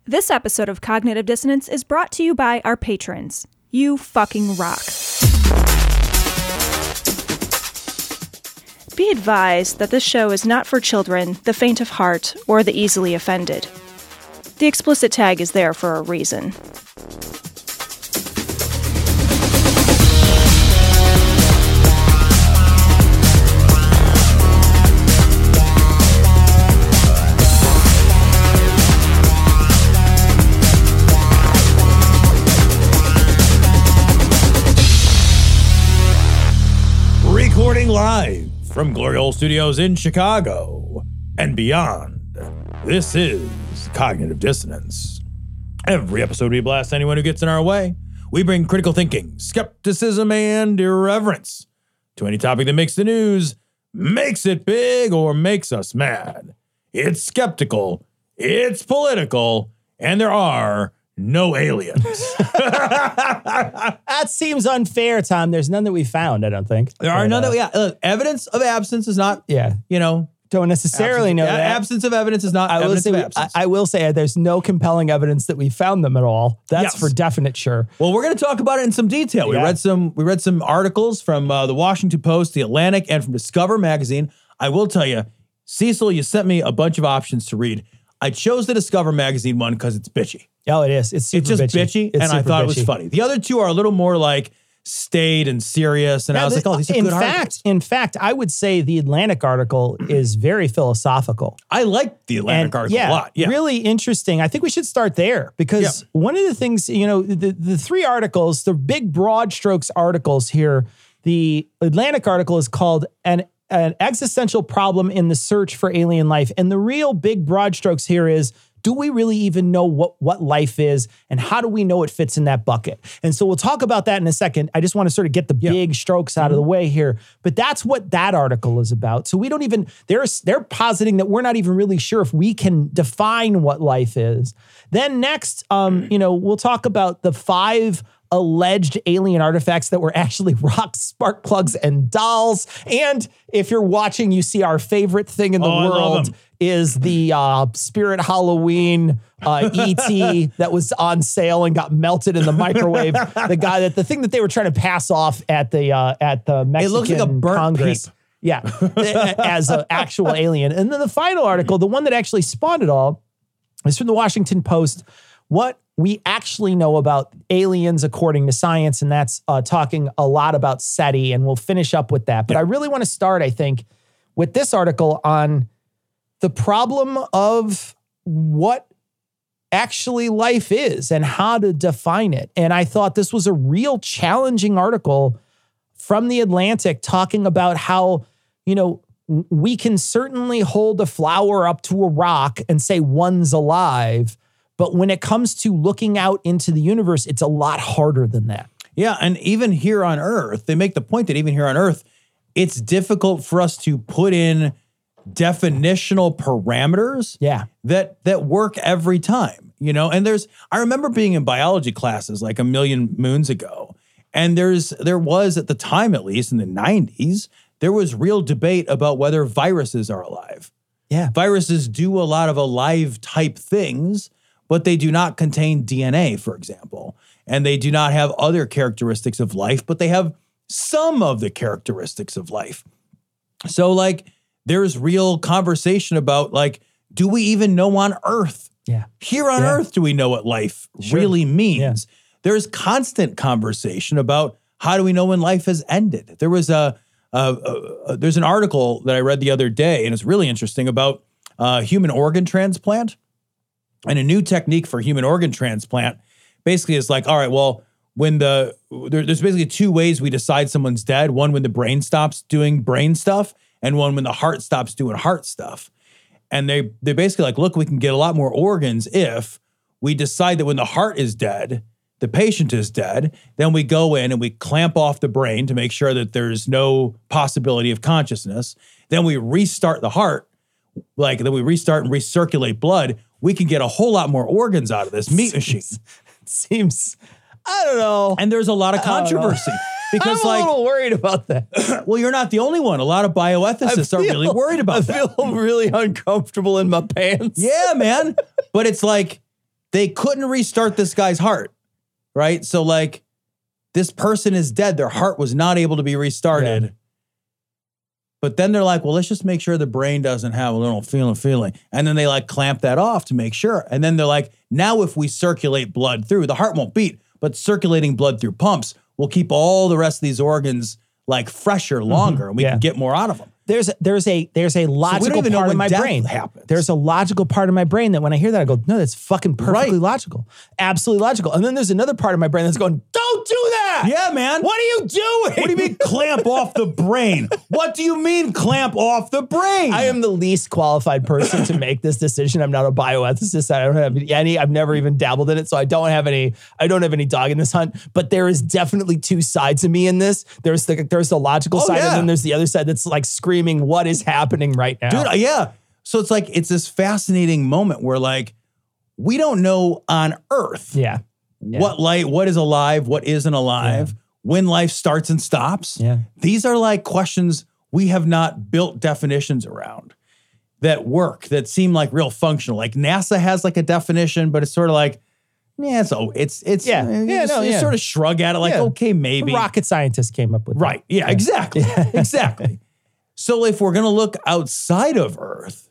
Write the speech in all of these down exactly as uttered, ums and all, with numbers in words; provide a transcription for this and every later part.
This episode of Cognitive Dissonance is brought to you by our patrons. You fucking rock. Be advised that this show is not for children, the faint of heart, or the easily offended. The explicit tag is there for a reason. Recording live from Glory Hole Studios in Chicago and beyond, this is Cognitive Dissonance. Every episode we blast anyone who gets in our way. We bring critical thinking, skepticism, and irreverence to any topic that makes the news, makes it big, or makes us mad. It's skeptical, it's political, and there are no aliens. That seems unfair, Tom. There's none that we found, I don't think. There are but, none uh, that, yeah, look, evidence of absence is not, Yeah. you know, Don't necessarily absence, know yeah, that. absence of evidence is not I will, evidence say, of I, absence. I will say there's no compelling evidence that we found them at all. That's Yes. for definite sure. Well, we're going to talk about it in some detail. We Yeah. read some we read some articles from uh, the Washington Post, the Atlantic, and from Discover magazine. I will tell you, Cecil, you sent me a bunch of options to read. I chose the Discover magazine one because it's bitchy. Oh, it is. It's super It's just bitchy, bitchy, It's and I super thought it was bitchy. funny. The other two are a little more like staid and serious, and I Yeah, was the- like, oh, these are in good fact, articles. in fact, I would say the Atlantic article is very philosophical. I like the Atlantic And article yeah, a lot. Yeah, really interesting. I think we should start there because Yeah. one of the things, you know, the, the three articles, the big broad strokes articles here, the Atlantic article is called an, an existential problem in the search for alien life. And the real big broad strokes here is, do we really even know what, what life is and how do we know it fits in that bucket? And so we'll talk about that in a second. I just want to sort of get the Yeah. big strokes out of the way here, but that's what that article is about. So we don't even, they're, they're positing that we're not even really sure if we can define what life is. Then next, um, you know, we'll talk about the five alleged alien artifacts that were actually rocks, spark plugs, and dolls. And if you're watching, you see our favorite thing in the Oh, I love world them. is the uh, Spirit Halloween uh, E T that was on sale and got melted in the microwave. The guy that the thing that they were trying to pass off at the uh, at the Mexican looks like a burnt Congress. peep. Yeah, as an actual alien. And then the final article, the one that actually spawned it all, is from the Washington Post. What we actually know about aliens according to science, and that's uh, talking a lot about SETI, and we'll finish up with that. But Yeah. I really want to start, I think, with this article on the problem of what actually life is and how to define it. And I thought this was a real challenging article from the Atlantic talking about how, you know, w- we can certainly hold a flower up to a rock and say one's alive. But when it comes to looking out into the universe, it's a lot harder than that. Yeah, and even here on Earth, they make the point that even here on Earth, it's difficult for us to put in definitional parameters Yeah. that that work every time, you know? And there's I remember being in biology classes like a million moons ago, and there's there was at the time, at least in the nineties, there was real debate about whether viruses are alive. Yeah. Viruses do a lot of alive type things, but they do not contain D N A, for example. And they do not have other characteristics of life, but they have some of the characteristics of life. So like there's real conversation about like, do we even know on Earth? Yeah. Here on Yeah. Earth, do we know what life Sure. really means? Yeah. There's constant conversation about how do we know when life has ended? There was a, a, a, a there's an article that I read the other day, and it's really interesting about uh, human organ transplant. And a new technique for human organ transplant basically is like, all right, well, when the there, there's basically two ways we decide someone's dead. One when the brain stops doing brain stuff, and one when the heart stops doing heart stuff. And they they're basically like, look, we can get a lot more organs if we decide that when the heart is dead, the patient is dead. Then we go in and we clamp off the brain to make sure that there's no possibility of consciousness. Then we restart the heart, like then we restart and recirculate blood. We can get a whole lot more organs out of this meat machine. Seems, I don't know. And there's a lot of I don't know. controversy because I'm like, a little worried about that. well, you're not the only one. A lot of bioethicists I are really feel- worried about I that. feel really uncomfortable in my pants. Yeah, man. But it's like, they couldn't restart this guy's heart, right? So like this person is dead. Their heart was not able to be restarted. Yeah. But then they're like, well, let's just make sure the brain doesn't have a little feeling feeling. And then they like clamp that off to make sure. And then they're like, now if we circulate blood through, the heart won't beat, but circulating blood through pumps will keep all the rest of these organs like fresher longer, mm-hmm. and we yeah. can get more out of them. There's there's a there's a logical so part of my brain. Happens. There's a logical part of my brain that when I hear that, I go, no, that's fucking perfectly right. logical. Absolutely logical. And then there's another part of my brain that's going, don't do that. Yeah, man. What are you doing? What do you mean clamp off the brain? What do you mean clamp off the brain? I am the least qualified person to make this decision. I'm not a bioethicist. I don't have any, I've never even dabbled in it. So I don't have any, I don't have any dog in this hunt, but there is definitely two sides of me in this. There's the, there's the logical oh, side yeah. and then there's the other side that's like screaming, what is happening? happening right now. Dude, yeah. So it's like, it's this fascinating moment where like, we don't know on Earth yeah. yeah. what light, what is alive, what isn't alive, yeah. when life starts and stops. Yeah. These are like questions we have not built definitions around that work, that seem like real functional. Like NASA has like a definition, but it's sort of like, yeah, so it's, it's, yeah, you yeah, just, no, you yeah. sort of shrug at it like, yeah. okay, maybe. The rocket scientists came up with right. that. Yeah, yeah, exactly. Yeah. Exactly. So if we're going to look outside of Earth,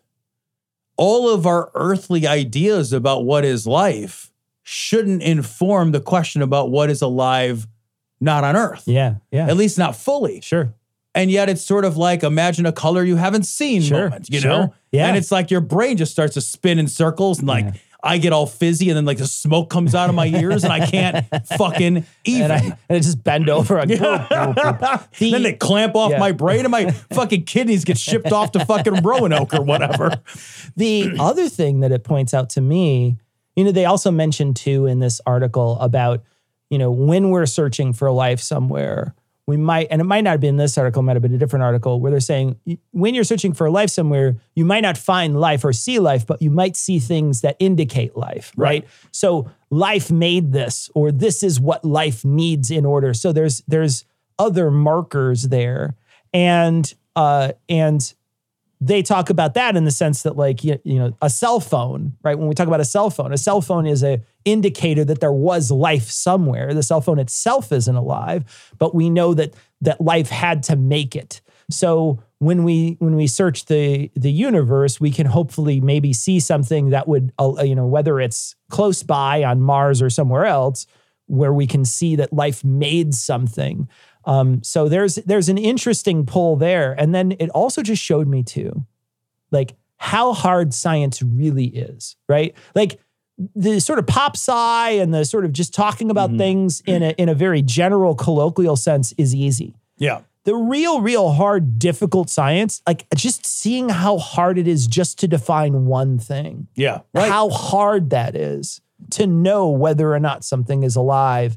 all of our earthly ideas about what is life shouldn't inform the question about what is alive not on Earth. Yeah, yeah. At least not fully. Sure. And yet it's sort of like imagine a color you haven't seen sure. moment, you sure. know? Yeah. And it's like your brain just starts to spin in circles and like, yeah. I get all fizzy and then like the smoke comes out of my ears and I can't fucking even. And I, and I just bend over. And the, then they clamp off yeah. my brain and my fucking kidneys get shipped off to fucking Roanoke or whatever. The other thing that it points out to me, you know, they also mentioned too in this article about, you know, when we're searching for life somewhere, we might, and it might not have been this article, it might have been a different article where they're saying when you're searching for life somewhere, you might not find life or see life, but you might see things that indicate life, right? right? So life made this, or this is what life needs in order. So there's there's other markers there, and uh, and they talk about that in the sense that like you, you know a cell phone, right? When we talk about a cell phone, a cell phone is a indicator that there was life somewhere. The cell phone itself isn't alive, but we know that that life had to make it. So when we when we search the the universe, we can hopefully maybe see something that would, uh, you know, whether it's close by on Mars or somewhere else, where we can see that life made something. Um, so there's there's an interesting pull there, and then it also just showed me too, like how hard science really is, right? Like. The sort of pop sci and the sort of just talking about mm-hmm. things in a in a very general colloquial sense is easy. Yeah. The real, real hard, difficult science, like just seeing how hard it is just to define one thing. Yeah. Right. How hard that is to know whether or not something is alive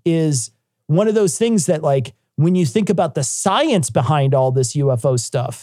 is one of those things that like when you think about the science behind all this U F O stuff,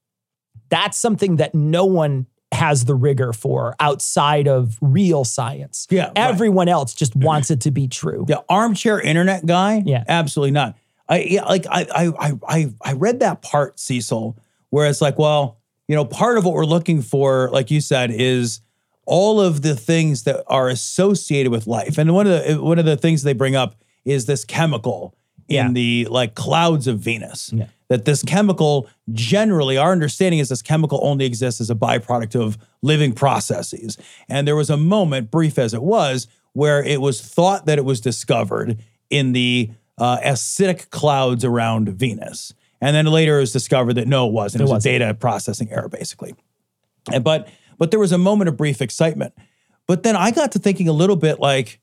that's something that no one has the rigor for outside of real science. Yeah, everyone right. else just wants it to be true. The armchair internet guy. Yeah, absolutely not. I yeah, like I I I I read that part, Cecil, where it's like, well, you know, part of what we're looking for, like you said, is all of the things that are associated with life. And one of the one of the things they bring up is this chemical in yeah. the like clouds of Venus. Yeah. That this chemical, generally, our understanding is this chemical only exists as a byproduct of living processes. And there was a moment, brief as it was, where it was thought that it was discovered in the uh, acidic clouds around Venus. And then later it was discovered that no, it wasn't. It, it was wasn't. a data processing error, basically. And, but, but there was a moment of brief excitement. But then I got to thinking a little bit like,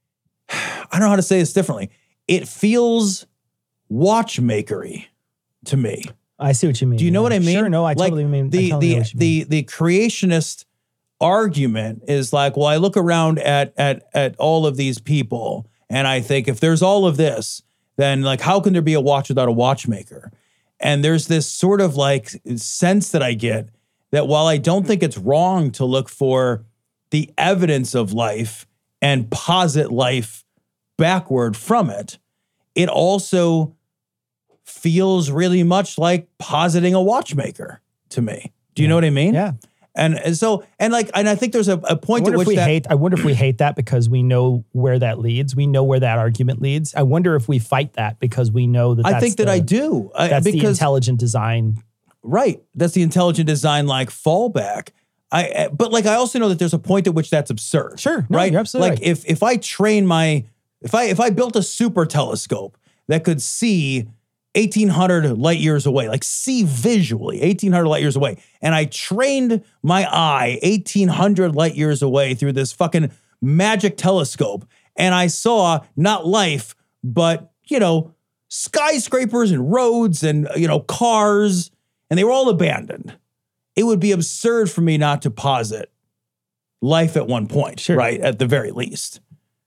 I don't know how to say this differently. It feels watchmakery to me. I see what you mean. Do you know yeah. what I mean? Sure, no, I like totally mean. The I totally the know what you the mean. the creationist argument is like, well, I look around at at at all of these people, and I think if there's all of this, then like, how can there be a watch without a watchmaker? And there's this sort of like sense that I get that while I don't think it's wrong to look for the evidence of life and posit life backward from it, it also feels really much like positing a watchmaker to me. Do you yeah. know what I mean? Yeah. And, and so, and like, and I think there's a, a I point wonder at if which we that, hate. I wonder if we hate that because we know where that leads. We know where that argument leads. I wonder if we fight that because we know that. I That's think that the, I do. I, That's because, the intelligent design. Right. That's the intelligent design like fallback. I, but like, I also know that there's a point at which that's absurd. Sure. No, right. you're absolutely like right. if, if I train my, if I, if I built a super telescope that could see eighteen hundred light years away, like see visually eighteen hundred light years away. And I trained my eye eighteen hundred light years away through this fucking magic telescope. And I saw not life, but, you know, skyscrapers and roads and, you know, cars, and they were all abandoned. It would be absurd for me not to posit life at one point, Sure. right? At the very least.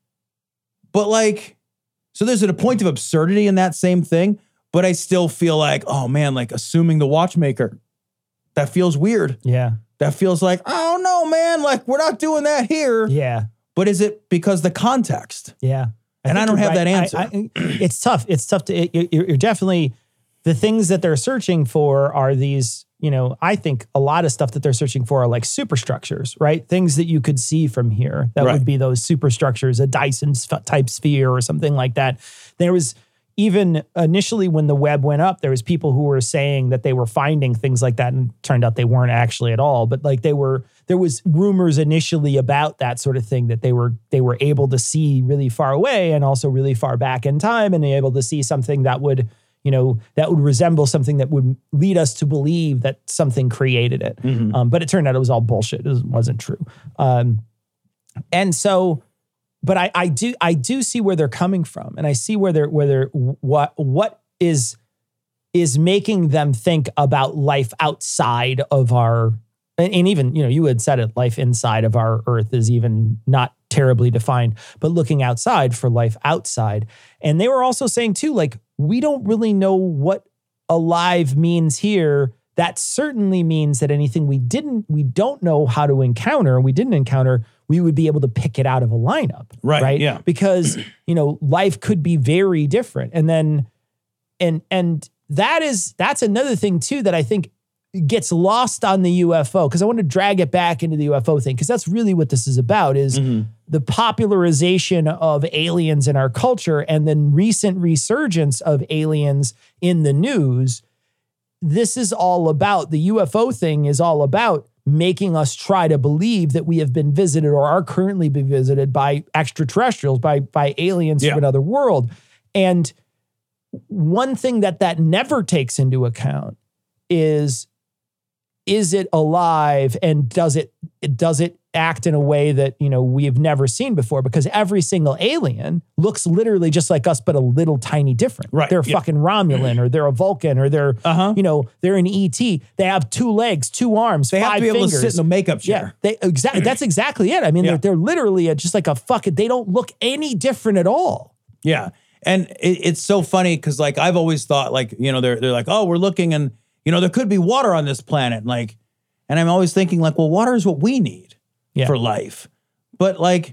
But like, so there's a point of absurdity in that same thing. But I still feel like, oh man, like assuming the watchmaker, that feels weird. Yeah. That feels like, oh no, man, like we're not doing that here. Yeah. But is it because the context? Yeah. And I think don't you're have that I- answer. I, I, it's tough. It's tough to, it, you're, you're definitely, the things that they're searching for are these, you know, I think a lot of stuff that they're searching for are like superstructures, right? Things that you could see from here. That Right. would be those superstructures, a Dyson sp- type sphere or something like that. There was, even initially when the web went up, there was people who were saying that they were finding things like that, and it turned out they weren't actually at all. But like they were, there was rumors initially about that sort of thing, that they were they were able to see really far away and also really far back in time, and able to see something that would, you know, that would resemble something that would lead us to believe that something created it. Mm-hmm. Um, but it turned out it was all bullshit. It wasn't true. Um, and so. But I, I do I do see where they're coming from, and I see where they're where they're what what is is making them think about life outside of our, and, and even, you know, you had said it, life inside of our Earth is even not terribly defined, but looking outside for life outside. And they were also saying too, like, we don't really know what alive means here. That certainly means that anything we didn't, we don't know how to encounter, we didn't encounter, we would be able to pick it out of a lineup. Right, Right. yeah. Because, you know, life could be very different. And then, and, and that is, that's another thing too, that I think gets lost on the U F O. Cause I want to drag it back into the U F O thing. Cause that's really what this is about, is Mm-hmm. the popularization of aliens in our culture and then recent resurgence of aliens in the news. This is all about, the U F O thing is all about making us try to believe that we have been visited or are currently being visited by extraterrestrials, by, by aliens Yeah. from another world. And one thing that that never takes into account is, is it alive, and does it, does it act in a way that, you know, we have never seen before? Because every single alien looks literally just like us, but a little tiny different. Right, They're yeah. fucking Romulan, or they're a Vulcan, or they're, Uh-huh. you know, they're an E T. They have two legs, two arms, They five have to be able fingers. to sit in a makeup Yeah, chair. they exactly. That's exactly it. I mean, Yeah. they're, they're literally a, just like a fucking. They don't look any different at all. Yeah. And it, it's so funny because, like, I've always thought, like, you know, they're they're like, oh, we're looking, and, you know, there could be water on this planet. Like, and I'm always thinking, like, well, water is what we need Yeah. for life. But, like,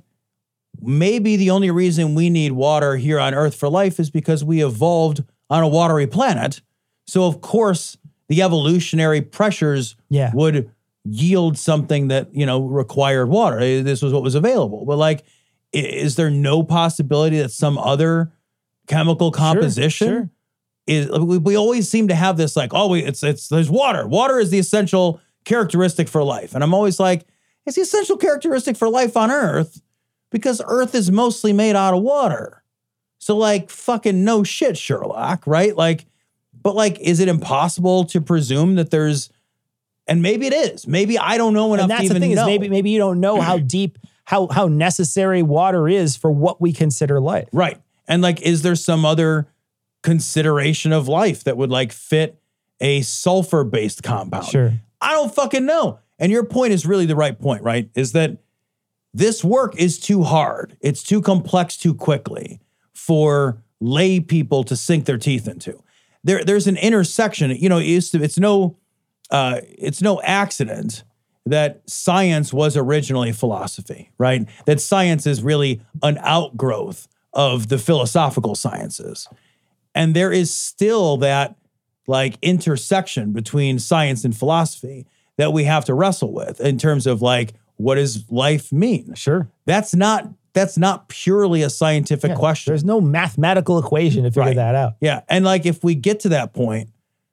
maybe the only reason we need water here on Earth for life is because we evolved on a watery planet. So, of course, the evolutionary pressures Yeah. would yield something that, you know, required water. Eh, This was what was available. But, like, i- is there no possibility that some other chemical composition sure. is, we, we always seem to have this, like, oh, we, it's, it's, there's water. Water is the essential characteristic for life. And I'm always like, it's the essential characteristic for life on Earth because Earth is mostly made out of water. So, like, fucking no shit, Sherlock, right? Like, but, like, is it impossible to presume that there's, and maybe it is. Maybe I don't know enough And that's to the even thing, know. is maybe maybe you don't know how deep, how how necessary water is for what we consider life. Right. And, like, is there some other consideration of life that would, like, fit a sulfur-based compound? Sure. I don't fucking know. And your point is really the right point, right? Is that this work is too hard. It's too complex too quickly for lay people to sink their teeth into. There, there's an intersection. You know, it's, it's no, uh, it's no accident that science was originally philosophy, right? That science is really an outgrowth of the philosophical sciences. And there is still that, like, intersection between science and philosophy that we have to wrestle with in terms of like, what does life mean? Sure. That's not that's not purely a scientific Yeah, question. There's no mathematical equation to figure Right. that out. Yeah. And like if we get to that point,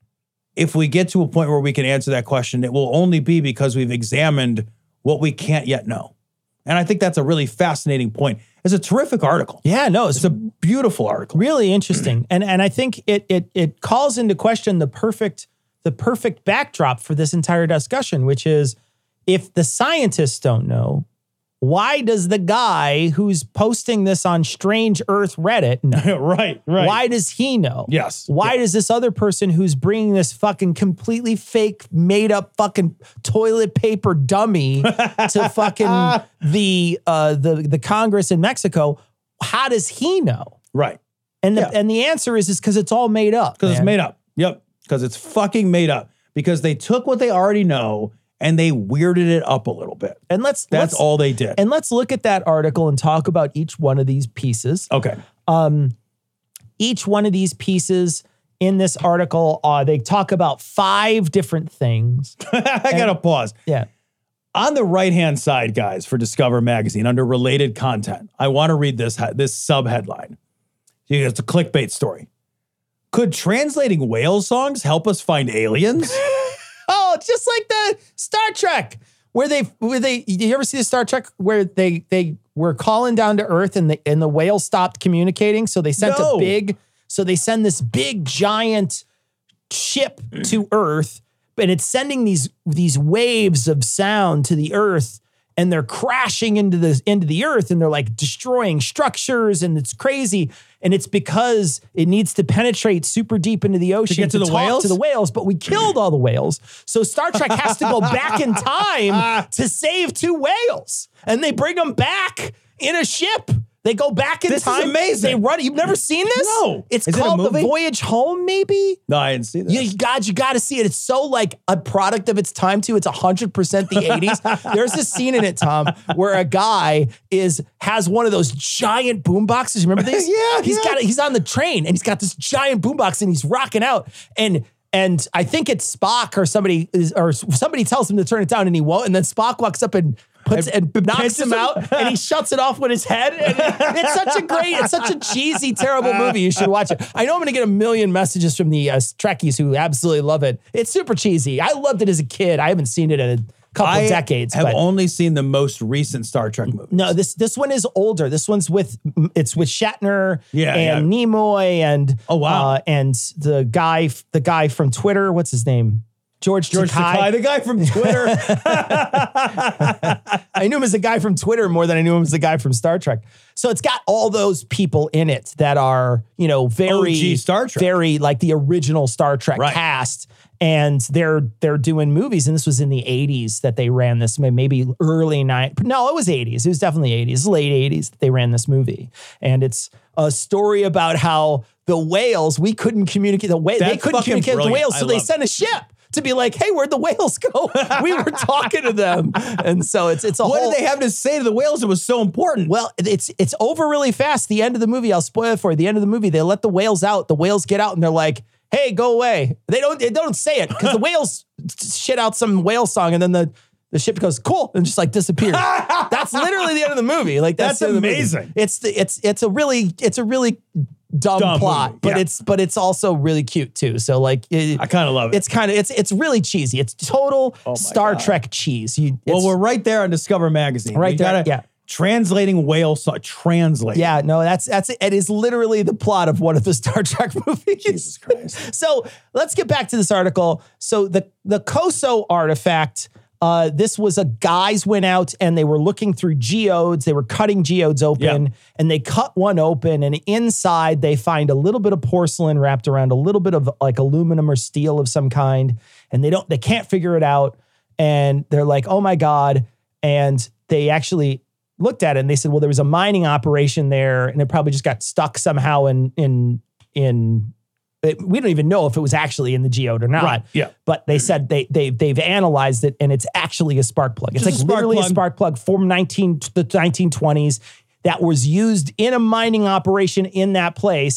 if we get to a point where we can answer that question, it will only be because we've examined what we can't yet know. And I think that's a really fascinating point. It's a terrific article. Yeah, no, it's, It's a beautiful article. really interesting. And and I think it it it calls into question the perfect the perfect backdrop for this entire discussion, which is if the scientists don't know, why does the guy who's posting this on Strange Earth Reddit know? right, right. Why does he know? Yes. Why Yeah. does this other person who's bringing this fucking completely fake, made up fucking toilet paper dummy to fucking the uh, the the Congress in Mexico? How does he know? Right. And the Yeah. and the answer is is because it's all made up. Because it's man. made up. Yep. Because it's fucking made up. Because they took what they already know and they weirded it up a little bit. And let's That's let's, all they did. And let's look at that article and talk about each one of these pieces. okay. Um, each one of these pieces in this article, uh, they talk about five different things. I gotta pause. Yeah. On the right-hand side, guys, for Discover Magazine, under related content, I want to read this, this sub-headline. It's a clickbait story. Could translating whale songs help us find aliens? Oh, just like the Star Trek, where they where they you ever see the Star Trek where they they were calling down to Earth and the and the whale stopped communicating, so they sent No. a big so they send this big giant ship to Earth, and it's sending these these waves of sound to the Earth, and they're crashing into the into the Earth, and they're like destroying structures, and it's crazy. And it's because it needs to penetrate super deep into the ocean get to the talk whales? to the whales, but we killed all the whales. So Star Trek has to go back in time to save two whales. And they bring them back in a ship. They go back in This is time. amazing. They run. You've never seen this? No. It's Is it a called The movie? Voyage Home, maybe? No, I didn't see this. You, God, you got to see it. It's so like a product of its time too. It's one hundred percent the eighties. There's this scene in it, Tom, where a guy is has one of those giant boom boxes. Remember these? Yeah, He's yeah. got it. He's on the train and he's got this giant boom box and he's rocking out. And and I think it's Spock or somebody is, or somebody tells him to turn it down and he won't. And then Spock walks up and puts and, knocks pinches him him. out and he shuts it off with his head. And it- it's such a great, it's such a cheesy, terrible movie. You should watch it. I know I'm going to get a million messages from the uh, Trekkies who absolutely love it. It's super cheesy. I loved it as a kid. I haven't seen it in a couple I decades. have but only seen the most recent Star Trek movie. no, this this one is older. This one's with it's with Shatner Yeah, and Nimoy and Oh, wow. uh, and the guy the guy from Twitter. What's his name? George George Takei. Takei, the guy from Twitter. I knew him as a guy from Twitter more than I knew him as a guy from Star Trek. So it's got all those people in it that are, you know, very O G Star Trek. very like the original Star Trek Right. cast. And they're they're doing movies, and this was in the eighties that they ran this, maybe early nine. No, it was eighties. It was definitely eighties, late eighties that they ran this movie. And it's a story about how the whales, we couldn't communicate the whale, they That's couldn't fucking communicate with the brilliant. whales, so I they love sent a ship to be like, hey, where'd the whales go? We were talking to them. And so it's it's a What whole did they have to say to the whales that was so important? well, it's it's over really fast. The end of the movie, I'll spoil it for you. The end of the movie, they let the whales out. The whales get out and they're like, hey, go away. They don't they don't say it because the whales shit out some whale song and then the, the ship goes, cool, and just like disappears. That's literally the end of the movie. Like that's, That's the end of the movie. amazing. It's the, it's it's a really it's a really dumb, Dumb plot, movie, but yeah. it's but it's also really cute too. So like it, I kind of love it. it's kind of it's it's really cheesy. It's total Oh my Star God. Trek cheese. You well, it's- we're right there on Discover Magazine. Right We there, gotta- yeah. Translating whale song. Translate. Yeah, no, that's that's it is literally the plot of one of the Star Trek movies. Jesus Christ. So let's get back to this article. So the the Koso artifact, uh, this was a guys went out and they were looking through geodes. They were cutting geodes open, Yeah. and they cut one open, and inside they find a little bit of porcelain wrapped around a little bit of like aluminum or steel of some kind, and they don't they can't figure it out, and they're like, oh my God, and they actually looked at it and they said, well, there was a mining operation there and it probably just got stuck somehow in, in, in, it, we don't even know if it was actually in the geode or not. Right, yeah. But they said they, they, they've analyzed it and it's actually a spark plug. It's Just like a spark literally plug. a spark plug from nineteen, the nineteen twenties that was used in a mining operation in that place.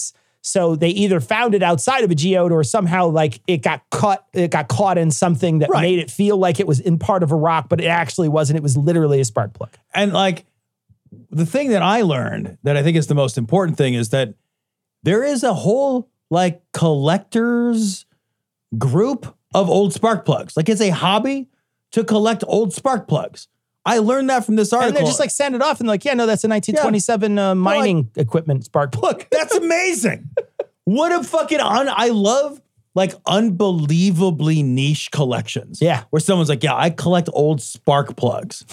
So they either found it outside of a geode or somehow like it got caught, it got caught in something that Right. made it feel like it was in part of a rock, but it actually wasn't. It was literally a spark plug. And like the thing that I learned that I think is the most important thing is that there is a whole like collectors group of old spark plugs. Like it's a hobby to collect old spark plugs. I learned that from this article. And they just like send it off and like, yeah, no, that's a nineteen twenty-seven uh, mining like, equipment spark plug. That's amazing. What a fucking, un- I love like unbelievably niche collections. Yeah. Where someone's like, yeah, I collect old spark plugs.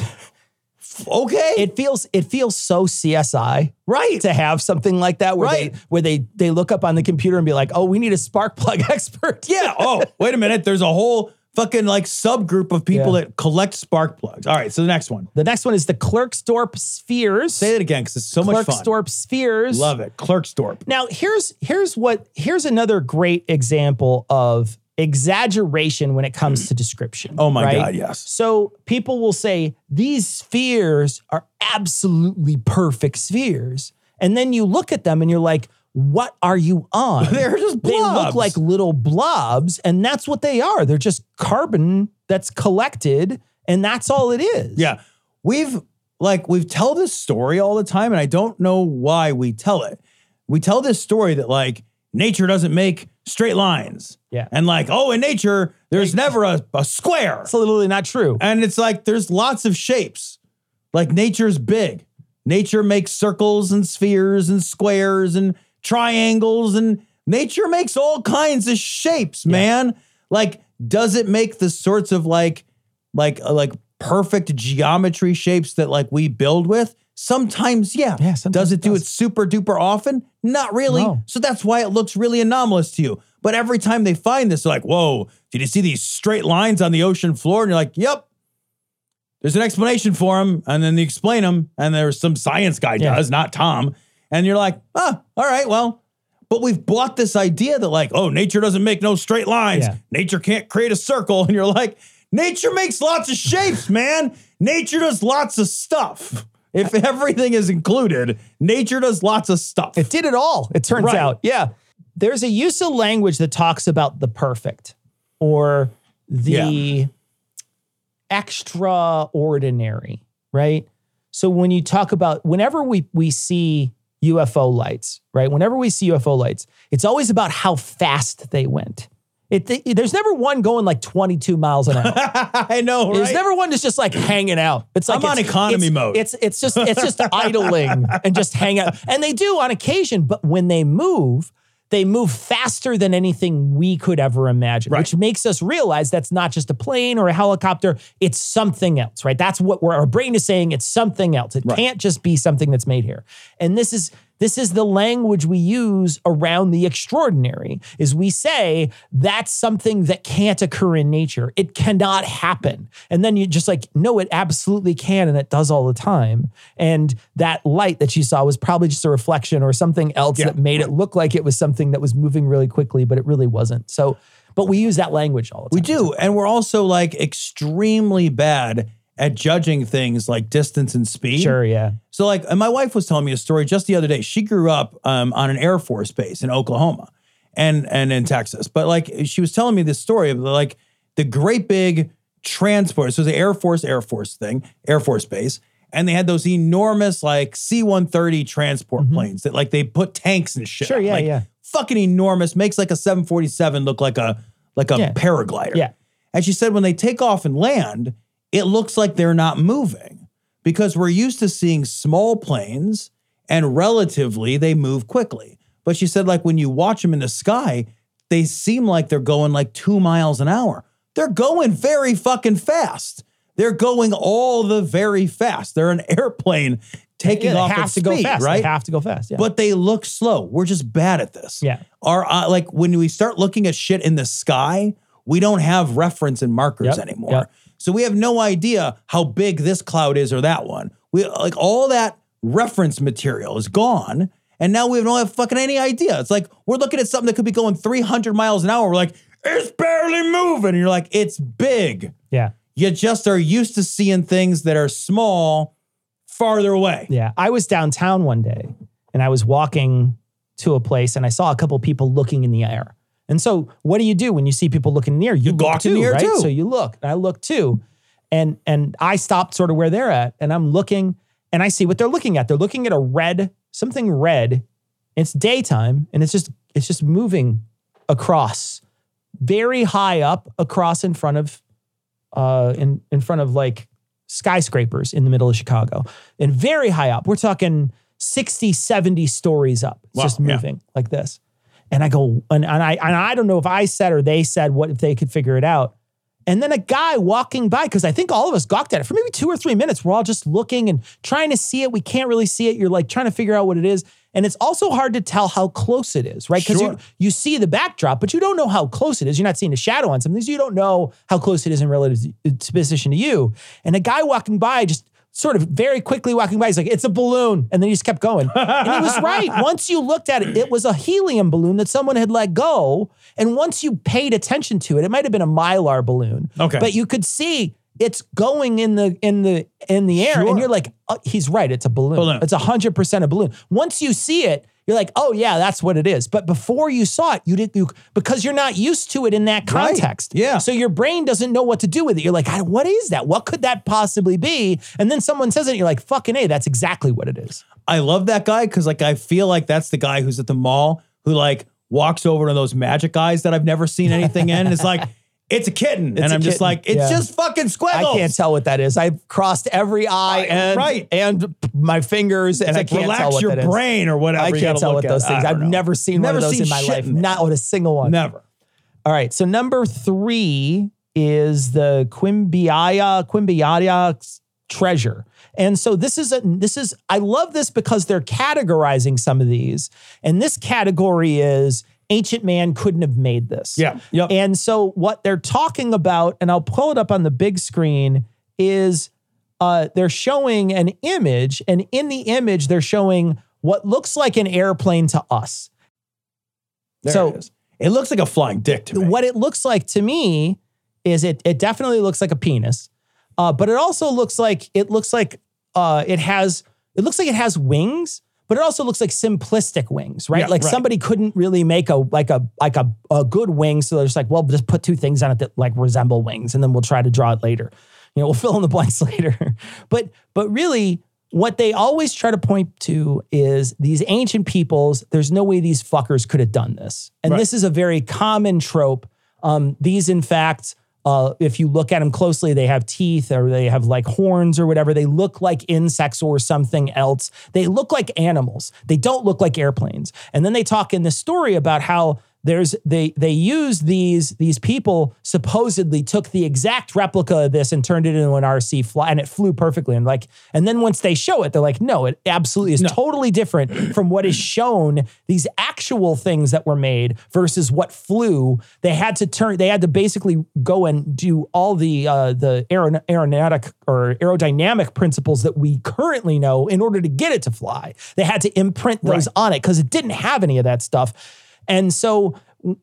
Okay. It feels it feels so C S I, right, to have something like that where right. they where they they look up on the computer and be like, oh, we need a spark plug expert. Yeah. Oh, wait a minute. There's a whole fucking like subgroup of people yeah. that collect spark plugs. All right. So the next one. The next one is the Klerksdorp spheres. Say it again because it's so much fun. Klerksdorp spheres. Love it. Klerksdorp. Now here's here's what here's another great example of exaggeration when it comes to description. Oh my right? God, yes. So people will say these spheres are absolutely perfect spheres. And then you look at them and you're like, what are you on? They're just blobs. They look like little blobs, and that's what they are. They're just carbon that's collected, and that's all it is. Yeah. We've like we've tell this story all the time, and I don't know why we tell it. We tell this story that like nature doesn't make straight lines. Yeah. And like, oh, in nature, there's never a, a square. It's literally not true. And it's like, there's lots of shapes. Like nature's big. Nature makes circles and spheres and squares and triangles, and nature makes all kinds of shapes, man. Yeah. Like, does it make the sorts of like, like, uh, like perfect geometry shapes that like we build with? Sometimes, yeah. yeah sometimes does it, it do does. it super duper often? Not really. No. So that's why it looks really anomalous to you. But every time they find this, they're like, whoa, did you see these straight lines on the ocean floor? And you're like, yep. There's an explanation for them. And then they explain them. And there's some science guy yeah. does, not Tom. And you're like, ah, all right, well. But we've bought this idea that like, oh, nature doesn't make no straight lines. Yeah. Nature can't create a circle. And you're like, nature makes lots of shapes, man. Nature does lots of stuff. If everything is included, nature does lots of stuff. It did it all, it turns right. out. Yeah. There's a use of language that talks about the perfect or the yeah. extraordinary, right? So when you talk about, whenever we, we see U F O lights, right? Whenever we see U F O lights, it's always about how fast they went. It, it, there's never one going like twenty-two miles an hour. I know, right? There's never one that's just like hanging out. It's like I'm on it's, economy it's, mode. It's it's just it's just idling and just hang out. And they do on occasion, but when they move, they move faster than anything we could ever imagine, right. which makes us realize that's not just a plane or a helicopter. It's something else, right? That's what we're, our brain is saying. It's something else. It right. can't just be something that's made here. And this is This is the language we use around the extraordinary, is we say that's something that can't occur in nature. It cannot happen. And then you just like, no, it absolutely can. And it does all the time. And that light that you saw was probably just a reflection or something else yeah. that made it look like it was something that was moving really quickly, but it really wasn't. So, but we use that language all the time. We do. And we're also like extremely bad at judging things like distance and speed. Sure, yeah. So like, and my wife was telling me a story just the other day. She grew up um, on an Air Force base in Oklahoma and, and in Texas. But like, she was telling me this story of like the great big transport. So it was an Air Force, Air Force thing, Air Force base. And they had those enormous like C one thirty transport mm-hmm. planes that like they put tanks and shit. Sure, yeah, like, yeah. Fucking enormous, makes like a seven forty-seven look like a, like a yeah. paraglider. Yeah. And she said when they take off and land, it looks like they're not moving because we're used to seeing small planes and relatively they move quickly. But she said like when you watch them in the sky, they seem like they're going like two miles an hour. They're going very fucking fast. They're going all the very fast. They're an airplane taking yeah, they off have at to speed, go fast. right? They have to go fast, yeah. But they look slow. We're just bad at this. Yeah. Our, uh, like when we start looking at shit in the sky, we don't have reference and markers yep. anymore. Yep. So we have no idea how big this cloud is or that one. We like all that reference material is gone. And now we don't have fucking any idea. It's like we're looking at something that could be going three hundred miles an hour. We're like, it's barely moving. And you're like, it's big. Yeah. You just are used to seeing things that are small farther away. Yeah. I was downtown one day and I was walking to a place and I saw a couple people looking in the air. And so what do you do when you see people looking in the air? You, you look too, in the air right? Too. So you look, and I look too. And, and I stopped sort of where they're at, and I'm looking, and I see what they're looking at. They're looking at a red, something red. It's daytime, and it's just, it's just moving across, very high up across in front of, uh, in, in front of like skyscrapers in the middle of Chicago, and very high up. We're talking sixty, seventy stories up. It's wow, just moving yeah. like this. And I go, and, and I and I don't know if I said or they said what if they could figure it out. And then a guy walking by, because I think all of us gawked at it for maybe two or three minutes. We're all just looking and trying to see it. We can't really see it. You're like trying to figure out what it is. And it's also hard to tell how close it is, right? Because sure. you, you see the backdrop, but you don't know how close it is. You're not seeing a shadow on something. So you don't know how close it is in relative to position to you. And a guy walking by just sort of very quickly walking by, he's like, it's a balloon. And then he just kept going. And he was right. Once you looked at it, it was a helium balloon that someone had let go. And once you paid attention to it, it might have been a Mylar balloon. Okay. But you could see it's going in the in the in the air. Sure. And you're like, oh, he's right, it's a balloon. balloon. It's one hundred percent a balloon. Once you see it, you're like, oh yeah, that's what it is. But before you saw it, you didn't, you, because you're not used to it in that context. Right. Yeah. So your brain doesn't know what to do with it. You're like, what is that? What could that possibly be? And then someone says it, and you're like, fucking A, that's exactly what it is. I love that guy because like I feel like that's the guy who's at the mall who like walks over to those magic eyes that I've never seen anything in. And it's like, it's a kitten. It's and a I'm kitten. just like, it's yeah. just fucking squiggles. I can't tell what that is. I've crossed every eye and, right. and my fingers, it's and like, I can't relax tell what your that is. brain or whatever. I can't tell what those things. I've know. never seen never one of those seen in my life. In Not with a single one. Never. All right. So number three is the Quimbiaya, Quimbiaya treasure. And so this is, a, this is, I love this because they're categorizing some of these. And this category is ancient man couldn't have made this. Yeah. Yep. And so what they're talking about, and I'll pull it up on the big screen, is uh, they're showing an image. And in the image, they're showing what looks like an airplane to us. There so it is. It looks like a flying dick to me. What it looks like to me is it, it definitely looks like a penis. Uh, but it also looks like, it looks like uh, it has, it looks like it has wings. But it also looks like simplistic wings, right? Yeah, like right. somebody couldn't really make a like a like a, a good wing, so they're just like, well, just put two things on it that like resemble wings, and then we'll try to draw it later. You know, we'll fill in the blanks later. but but really, what they always try to point to is these ancient peoples. There's no way these fuckers could have done this, and right. this is a very common trope. Um, these, in fact. Uh, if you look at them closely, they have teeth or they have like horns or whatever. They look like insects or something else. They look like animals. They don't look like airplanes. And then they talk in this story about how there's they they use these these people supposedly took the exact replica of this and turned it into an R C fly, and it flew perfectly. And like, and then once they show it, they're like, no, it absolutely is no. totally different from what is shown. These actual things that were made versus what flew. They had to turn. They had to basically go and do all the uh, the aeron- aeronautic or aerodynamic principles that we currently know in order to get it to fly. They had to imprint those right. on it because it didn't have any of that stuff. And so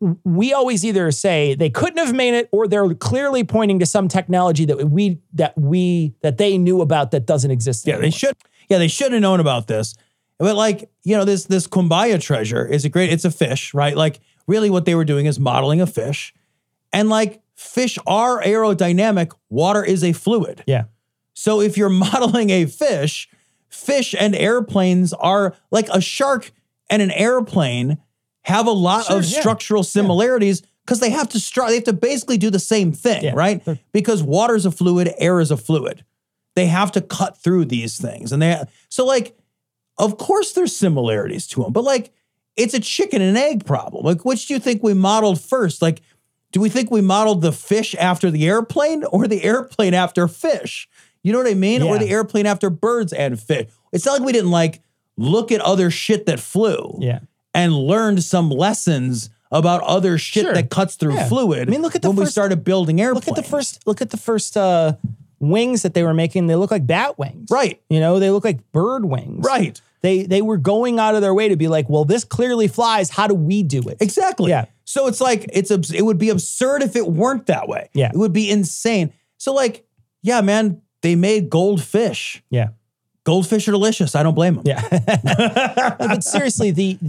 we always either say they couldn't have made it, or they're clearly pointing to some technology that we that we that they knew about that doesn't exist Yeah, anymore. they should. Yeah, they should have known about this. But like, you know, this this Quimbiaya treasure is a great. It's a fish, right? Like, really, what they were doing is modeling a fish, and like fish are aerodynamic. Water is a fluid. Yeah. So if you're modeling a fish, fish and airplanes are like a shark and an airplane. Have a lot sure, of yeah. structural similarities because yeah. they have to stru- they have to basically do the same thing, yeah. right? Because water is a fluid, air is a fluid. They have to cut through these things, and they so like, of course, there's similarities to them, but like, it's a chicken and egg problem. Like, which do you think we modeled first? Like, do we think we modeled the fish after the airplane, or the airplane after fish? You know what I mean? Yeah. Or the airplane after birds and fish? It's not like we didn't like look at other shit that flew. Yeah. And learned some lessons about other shit sure. that cuts through yeah. fluid. I mean, look at the when first, we started building airplanes. Look at the first. Look at the first uh, wings that they were making. They look like bat wings, right? You know, they look like bird wings, right? They they were going out of their way to be like, well, this clearly flies. How do we do it? Exactly. Yeah. So it's like it's it would be absurd if it weren't that way. Yeah. It would be insane. So like, yeah, man, they made goldfish. Yeah. Goldfish are delicious. I don't blame them. Yeah. But seriously, the the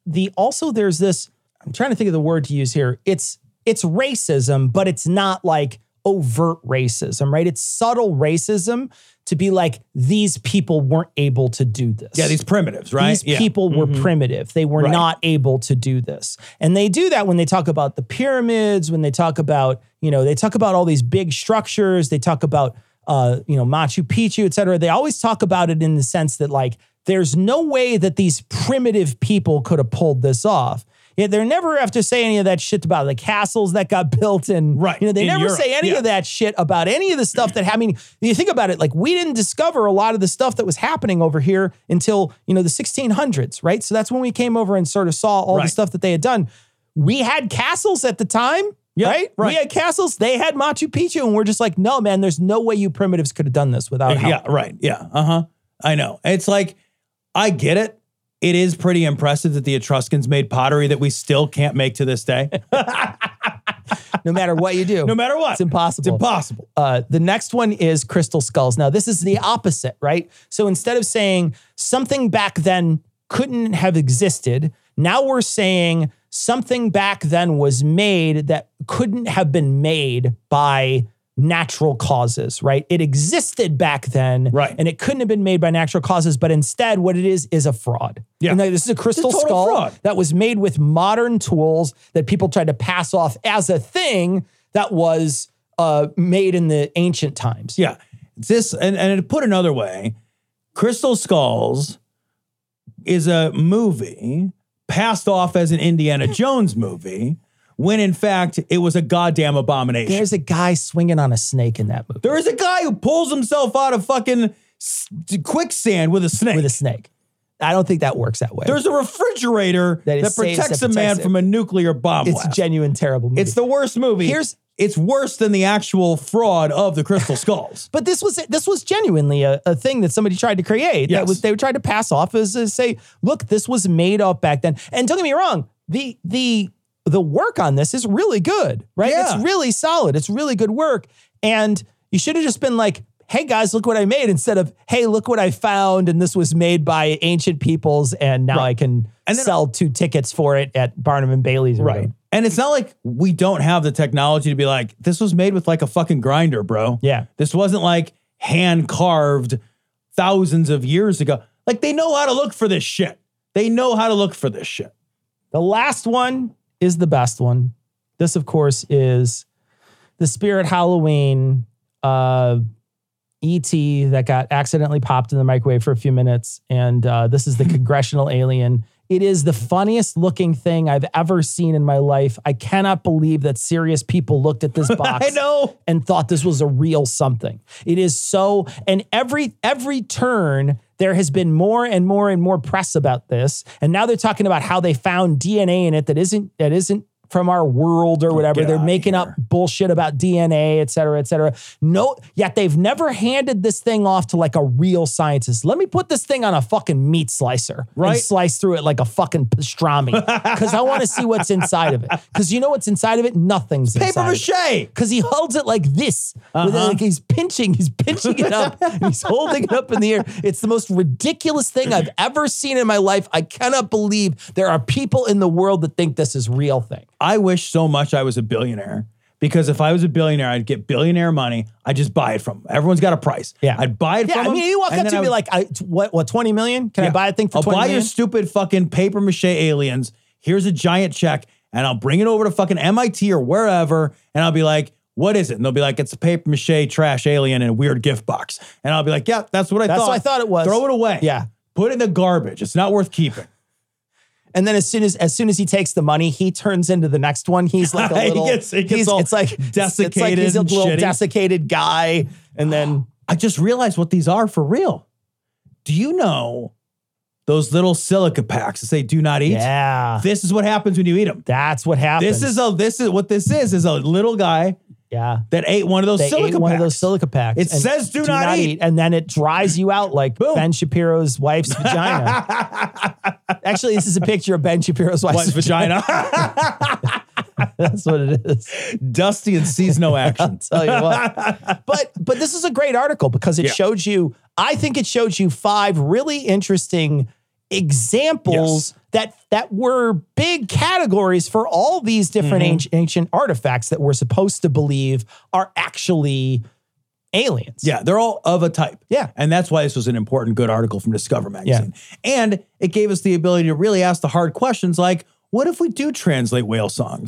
the also there's this, I'm trying to think of the word to use here. It's it's racism, but it's not like overt racism, right? It's subtle racism to be like, these people weren't able to do this. Yeah, these primitives, right? These yeah. people were Mhm. primitive. They were Right. not able to do this. And they do that when they talk about the pyramids, when they talk about, you know, they talk about all these big structures. They talk about, uh, you know, Machu Picchu, et cetera. They always talk about it in the sense that like, there's no way that these primitive people could have pulled this off. Yeah, they're never have to say any of that shit about the castles that got built and Right, you know, they in never Europe, say any yeah. of that shit about any of the stuff that I mean, you think about it, like we didn't discover a lot of the stuff that was happening over here until, you know, the sixteen hundreds, right? So that's when we came over and sort of saw all the Right. stuff that they had done. We had castles at the time, Yeah, right? right. We had castles, they had Machu Picchu, and we're just like, no, man, there's no way you primitives could have done this without help. Yeah, right. Yeah. Uh-huh. I know. It's like, I get it. It is pretty impressive that the Etruscans made pottery that we still can't make to this day. No matter what you do. No matter what. It's impossible. It's impossible. Uh, the next one is crystal skulls. Now, this is the opposite, right? So instead of saying something back then couldn't have existed, now we're saying something back then was made that couldn't have been made by natural causes, right? It existed back then, Right. and it couldn't have been made by natural causes, but instead what it is is a fraud. Yeah. And this is a crystal It's a total skull fraud. that was made with modern tools that people tried to pass off as a thing that was uh, made in the ancient times. Yeah. This, and, and to put another way, Crystal Skulls is a movie passed off as an Indiana Jones movie when in fact it was a goddamn abomination. There's a guy swinging on a snake in that movie There is a guy who pulls himself out of fucking s- quicksand with a snake. with a snake. I don't think that works that way. There's a refrigerator That that, is safe, protects that a man protects it. from a nuclear bomb it's a blast. genuine terrible movie. It's the worst movie. Here's- it's worse than the actual fraud of the Crystal Skulls. But this was this was genuinely a, a thing that somebody tried to create. Yes. That was they tried to pass off as to say, look, this was made up back then. And don't get me wrong, the the the work on this is really good, right? Yeah. It's really solid. It's really good work. And you should have just been like, hey guys, look what I made, instead of, hey, look what I found, and this was made by ancient peoples, and now Right. I can And then- sell two tickets for it at Barnum and Bailey's. Or whatever. And it's not like we don't have the technology to be like, this was made with like a fucking grinder, bro. Yeah. This wasn't like hand carved thousands of years ago. Like they know how to look for this shit. They know how to look for this shit. The last one is the best one. This, of course, is the Spirit Halloween uh, E T that got accidentally popped in the microwave for a few minutes. And uh, this is the Congressional Alien. It is the funniest looking thing I've ever seen in my life. I cannot believe that serious people looked at this box I know. and thought this was a real something. It is so, and every every turn there has been more and more and more press about this. And now they're talking about how they found D N A in it that isn't that isn't from our world or whatever. Get They're outta making here. up bullshit about D N A, et cetera, et cetera. No, yet they've never handed this thing off to like a real scientist. Let me put this thing on a fucking meat slicer Right. and slice through it like a fucking pastrami because I want to see what's inside of it. Because you know what's inside of it? Nothing's Paper inside of it. mache. Because he holds it like this. With Uh-huh. like he's pinching, he's pinching it up. And he's holding it up in the air. It's the most ridiculous thing I've ever seen in my life. I cannot believe there are people in the world that think this is real thing. I wish so much I was a billionaire, because if I was a billionaire, I'd get billionaire money. I'd just buy it from them. Everyone's got a price. Yeah. I'd buy it Yeah, from I them. mean, you walk and up then to I me would- like, I, t- what, what, twenty million? Can I Yeah. buy a thing for I'll twenty buy million? your stupid fucking paper mache aliens. Here's a giant check, and I'll bring it over to fucking M I T or wherever, and I'll be like, what is it? And they'll be like, it's a paper mache trash alien in a weird gift box. And I'll be like, yeah, that's what I That's thought. what I thought it was. Throw it away. Yeah. Put it in the garbage. It's not worth keeping. And then as soon as as soon as he takes the money, he turns into the next one. He's like a He little, gets- he gets he's, all it's like It's like desiccated he's a and little shitty. desiccated guy. And then I just realized what these are for real. Do you know those little silica packs that say do not eat? yeah, This is what happens when you eat them. that's what happens. This is a this is what this is is a little guy yeah. that ate one of those They silica ate one packs. of those silica packs. It and says do not eat. and then it dries you out like Boom. Ben Shapiro's wife's vagina. Actually, this is a picture of Ben Shapiro's wife's, Wife's vagina. That's what it is. Dusty and sees no action. Tell you what. But but this is a great article because it Yeah. showed you, I think it showed you five really interesting examples Yes. that that were big categories for all these different Mhm. ancient, ancient artifacts that we're supposed to believe are actually aliens. Yeah, they're all of a type. Yeah. And that's why this was an important, good article from Discover Magazine. And it gave us the ability to really ask the hard questions like, what if we do translate whale songs?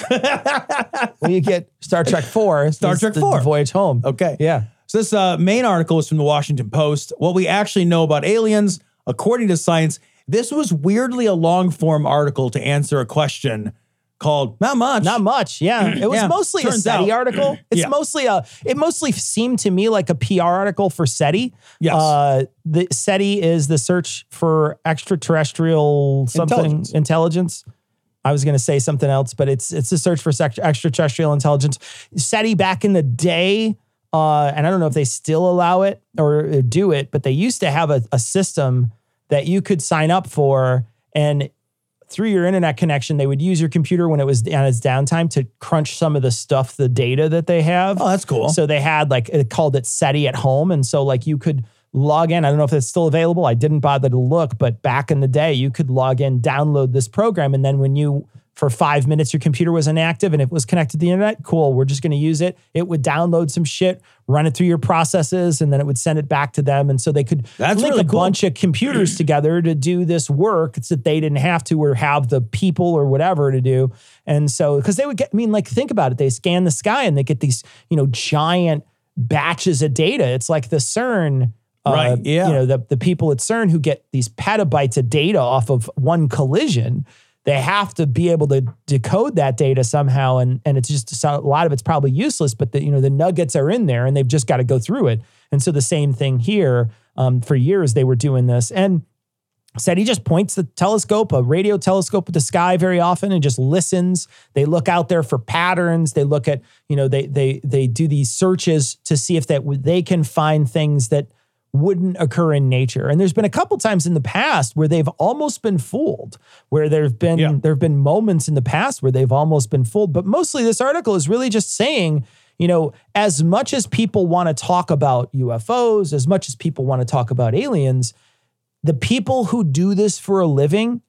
Well, you get Star Trek four. Star this- Trek the, four. The Voyage Home. Okay. Yeah. So this uh, main article is from the Washington Post. What we actually know about aliens, according to science, this was weirdly a long form article to answer a question called not much. Not much. Yeah. It was Yeah, mostly a turns SETI out. article. It's Yeah. mostly a, it mostly seemed to me like a P R article for SETI. Yes. Uh, the SETI is the search for extraterrestrial something Intelligence. intelligence. I was going to say something else, but it's, it's a search for sex- extraterrestrial intelligence. SETI back in the day, uh, and I don't know if they still allow it or do it, but they used to have a, a system that you could sign up for, and through your internet connection, they would use your computer when it was on its downtime to crunch some of the stuff, the data that they have. Oh, that's cool. So they had like, it called it SETI at home. And so like you could log in. I don't know if it's still available. I didn't bother to look, but back in the day, you could log in, download this program. And then when you, for five minutes, your computer was inactive and it was connected to the internet, cool, we're just going to use it. It would download some shit, run it through your processes, and then it would send it back to them. And so they could That's link really a cool. bunch of computers together to do this work. It's that they didn't have to or have the people or whatever to do. And so, because they would get, I mean, like, think about it. They scan the sky and they get these, you know, giant batches of data. It's like the CERN, uh, Right, yeah. you know, the, the people at CERN who get these petabytes of data off of one collision. They have to be able to decode that data somehow, and and it's just a lot of it's probably useless. But the you know the nuggets are in there, and they've just got to go through it. And so the same thing here. Um, for years they were doing this, and said he just points the telescope, a radio telescope, at the sky very often, and just listens. They look out there for patterns. They look at you know they they they do these searches to see if that they can find things that wouldn't occur in nature. And there's been a couple times in the past where they've almost been fooled, where there've been Yeah. there've been moments in the past where they've almost been fooled. But mostly this article is really just saying, you know, as much as people want to talk about U F Os, as much as people want to talk about aliens, the people who do this for a living,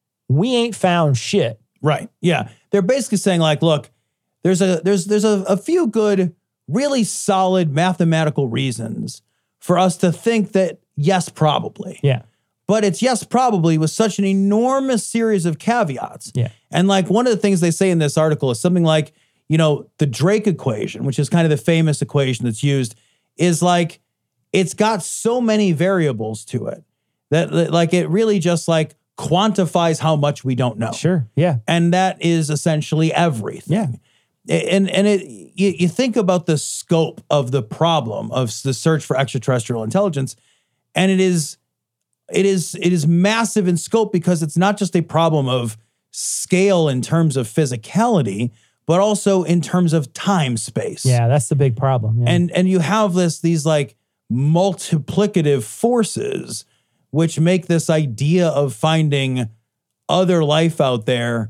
we ain't found shit. Right. Yeah. They're basically saying like, look, there's a there's there's a, a few good, really solid mathematical reasons for us to think that yes, probably. Yeah. But it's yes, probably with such an enormous series of caveats. Yeah. And like one of the things they say in this article is something like, you know, the Drake equation, which is kind of the famous equation that's used, is like, it's got so many variables to it that that, like it really just like quantifies how much we don't know. Sure. Yeah. And that is essentially everything. Yeah. And and it you, you think about the scope of the problem of the search for extraterrestrial intelligence, and it is it is it is massive in scope because it's not just a problem of scale in terms of physicality, but also in terms of time space. Yeah. That's the big problem. Yeah. And and you have this these like multiplicative forces which make this idea of finding other life out there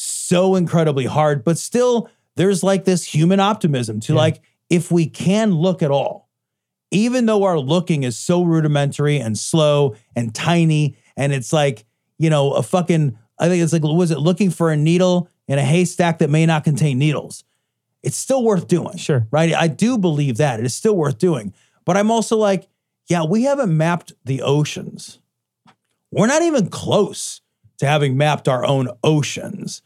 so incredibly hard, but still there's like this human optimism to Yeah. like, if we can look at all, even though our looking is so rudimentary and slow and tiny, and it's like, you know, a fucking, I think it's like, was it looking for a needle in a haystack that may not contain needles? It's still worth doing. Sure. Right? I do believe that. It is still worth doing. But I'm also like, yeah, we haven't mapped the oceans. We're not even close to having mapped our own oceans.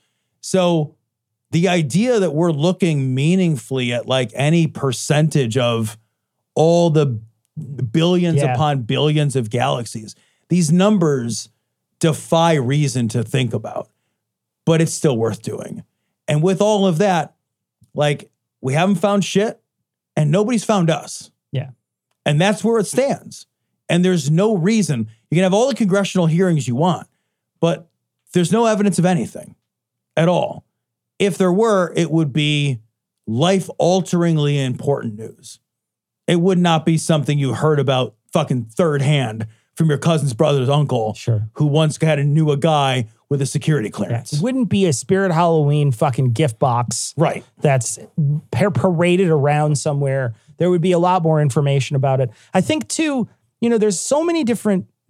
So the idea that we're looking meaningfully at like any percentage of all the billions Yeah. upon billions of galaxies, these numbers defy reason to think about, but it's still worth doing. And with all of that, like we haven't found shit and nobody's found us. Yeah. And that's where it stands. And there's no reason. You can have all the congressional hearings you want, but there's no evidence of anything at all. If there were, it would be life-alteringly important news. It would not be something you heard about fucking third hand from your cousin's brother's uncle, Sure. who once had a knew a guy with a security Yeah. clearance. It wouldn't be a Spirit Halloween fucking gift box Right. that's par- paraded around somewhere. There would be a lot more information about it. I think too, you know, there's so many different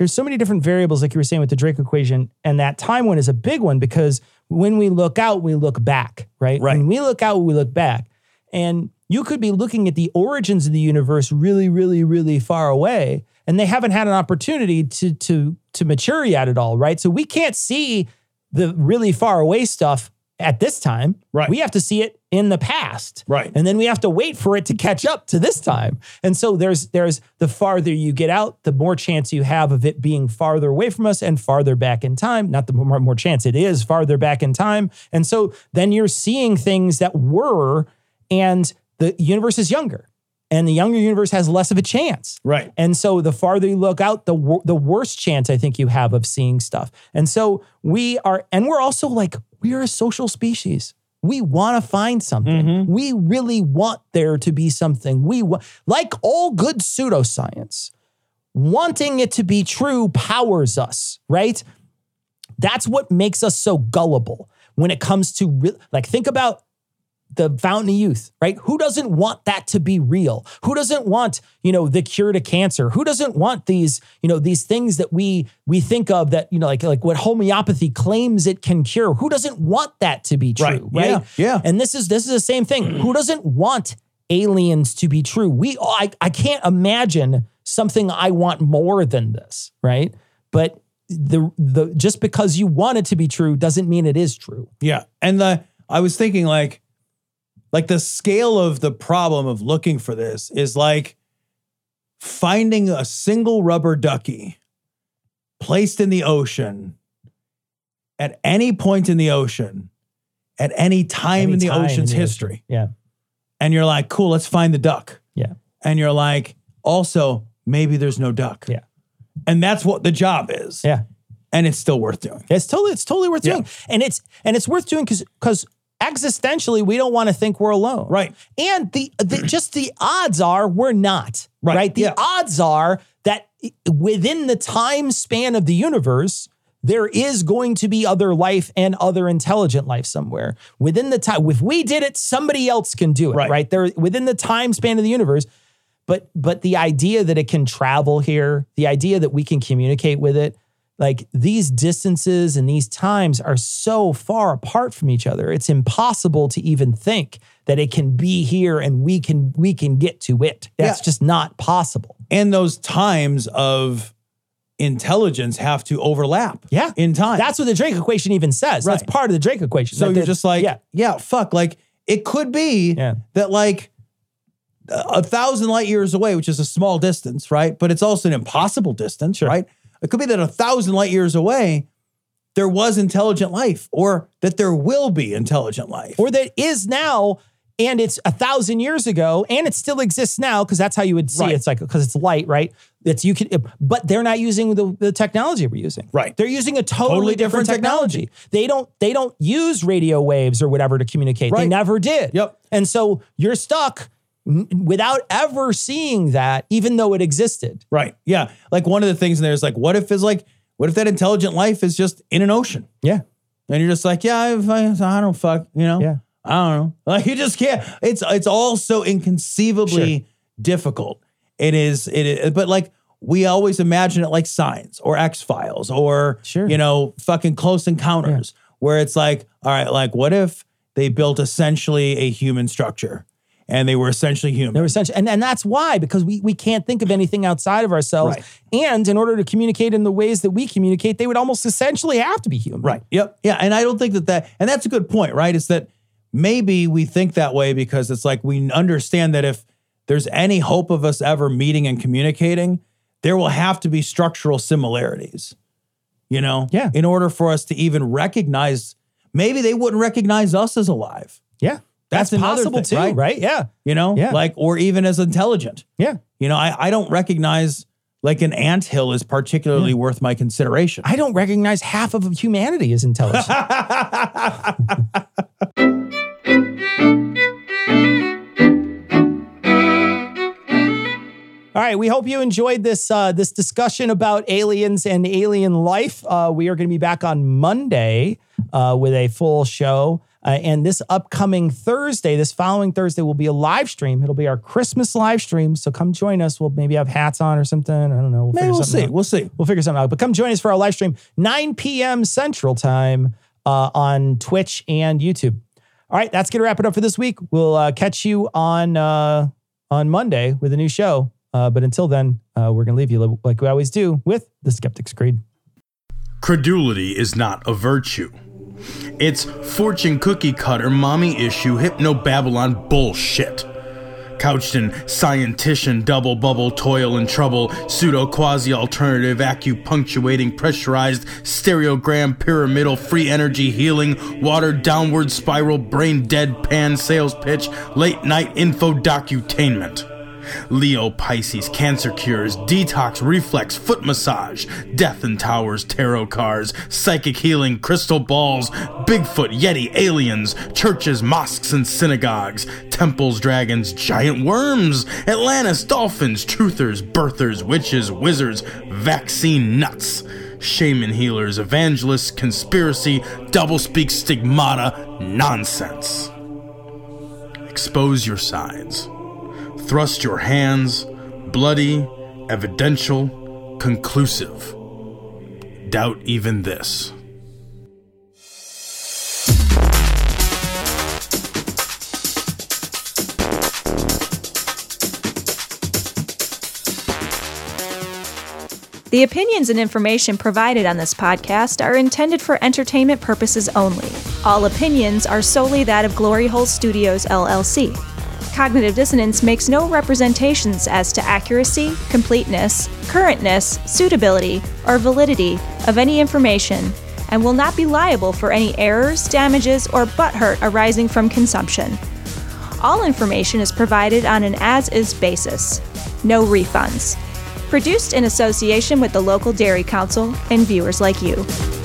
there's so many different variables, like you were saying with the Drake equation, and that time one is a big one because when we look out, we look back, right? Right. When we look out, we look back. And you could be looking at the origins of the universe really, really, really far away, and they haven't had an opportunity to, to, to mature yet at all, right? So we can't see the really far away stuff at this time. Right. We have to see it in the past. Right. And then we have to wait for it to catch up to this time. And so there's there's the farther you get out, the more chance you have of it being farther away from us and farther back in time. Not the more, more chance it is farther back in time. And so then you're seeing things that were, and the universe is younger. And the younger universe has less of a chance. Right. And so the farther you look out, the wor- the worse chance I think you have of seeing stuff. And so we are, and we're also like, we are a social species. We want to find something. Mm-hmm. We really want there to be something. We wa- like all good pseudoscience, wanting it to be true powers us, right? That's what makes us so gullible when it comes to, re- like, think about the fountain of youth, right? Who doesn't want that to be real? Who doesn't want, you know, the cure to cancer? Who doesn't want these, you know, these things that we we think of that, you know, like, like what homeopathy claims it can cure? Who doesn't want that to be true, Right. right? Yeah, yeah. And this is this is the same thing. Who doesn't want aliens to be true? We I, I can't imagine something I want more than this, right? But the the just because you want it to be true doesn't mean it is true. Yeah. And the I was thinking like, like the scale of the problem of looking for this is like finding a single rubber ducky placed in the ocean at any point in the ocean, at any time Any in the time ocean's in the history. ocean. Yeah. And you're like, cool, let's find the duck. Yeah. And you're like, also, maybe there's no duck. Yeah. And that's what the job is. Yeah. And it's still worth doing. It's totally, it's totally worth Yeah. doing. And it's, and it's worth doing because, because existentially, we don't want to think we're alone. Right. And the, the just the odds are we're not. Right. Right. The Yeah. odds are that within the time span of the universe, there is going to be other life and other intelligent life somewhere. Within the time, if we did it, somebody else can do it. Right. Right. There within the time span of the universe. But but the idea that it can travel here, the idea that we can communicate with it, like these distances and these times are so far apart from each other. It's impossible to even think that it can be here and we can we can get to it. That's Yeah. just not possible. And those times of intelligence have to overlap. Yeah. In time. That's what the Drake equation even says. That's Right. part of the Drake equation. so That you're the- just like, yeah, yeah. fuck. Like it could be Yeah. that like a thousand light years away, which is a small distance, right? But it's also an impossible distance, Sure. right? It could be that a thousand light years away, there was intelligent life, or that there will be intelligent life. or that is now, and it's a thousand years ago, and it still exists now because that's how you would see Right. it. It's like because it's light, right? It's you can, but they're not using the, the technology we're using. Right. They're using a totally, Totally different, different technology. They don't they don't use radio waves or whatever to communicate. They Right. never did. Yep. And so you're stuck n- without ever seeing that, even though it existed. Right. Yeah. Like one of the things in there is like, what if it's like, what if that intelligent life is just in an ocean? Yeah. And you're just like, yeah, I, I, I don't fuck, you know? Yeah. I don't know. Like you just can't. It's it's all so inconceivably Sure. difficult. It is, it is, but like we always imagine it like Signs or X-Files or, Sure. you know, fucking Close Encounters, where it's like, all right, like what if they built essentially a human structure and they were essentially human? They're essentially, and, and that's why, because we, we can't think of anything outside of ourselves. Right. And in order to communicate in the ways that we communicate, they would almost essentially have to be human. Right. Yep. Yeah. And I don't think that that, and that's a good point, right? Is that maybe we think that way because it's like we understand that if there's any hope of us ever meeting and communicating, there will have to be structural similarities, you know? Yeah. In order for us to even recognize, maybe they wouldn't recognize us as alive, Yeah. That's That's, another possible thing, too, right? right? Yeah. you know? Yeah. Like, or even as intelligent. Yeah. You know, I, I don't recognize like an anthill is particularly worth my consideration. I don't recognize half of humanity as intelligent. All right, we hope you enjoyed this uh, this discussion about aliens and alien life. Uh, we are going to be back on Monday uh, with a full show. Uh, and this upcoming Thursday, this following Thursday, will be a live stream. It'll be our Christmas live stream. So come join us. We'll maybe have hats on or something. I don't know. We'll Maybe we'll see. Out. We'll see. We'll figure something out. But come join us for our live stream, nine p.m. Central Time uh, on Twitch and YouTube. All right, that's going to wrap it up for this week. We'll uh, catch you on uh, on Monday with a new show. Uh, but until then, uh, we're going to leave you like we always do with the Skeptic's Creed. Credulity is not a virtue. It's fortune cookie cutter, mommy issue, hypno-Babylon bullshit. Couched in scientician, double bubble, toil and trouble, pseudo quasi alternative, acupunctuating, pressurized, stereogram, pyramidal, free energy healing, watered downward spiral, brain deadpan sales pitch, late night info docutainment. Leo, Pisces, cancer cures, detox, reflex, foot massage, death and towers, tarot cards, psychic healing, crystal balls, Bigfoot, Yeti, aliens, churches, mosques and synagogues, temples, dragons, giant worms, Atlantis, dolphins, truthers, birthers, witches, wizards, vaccine nuts, shaman healers, evangelists, conspiracy, doublespeak, stigmata, nonsense. Expose your sides. Thrust your hands, bloody, evidential, conclusive. Doubt even this. The opinions and information provided on this podcast are intended for entertainment purposes only. All opinions are solely that of Glory Hole Studios, L L C. Cognitive Dissonance makes no representations as to accuracy, completeness, currentness, suitability, or validity of any information, and will not be liable for any errors, damages, or butthurt arising from consumption. All information is provided on an as-is basis. No refunds. Produced in association with the local Dairy Council and viewers like you.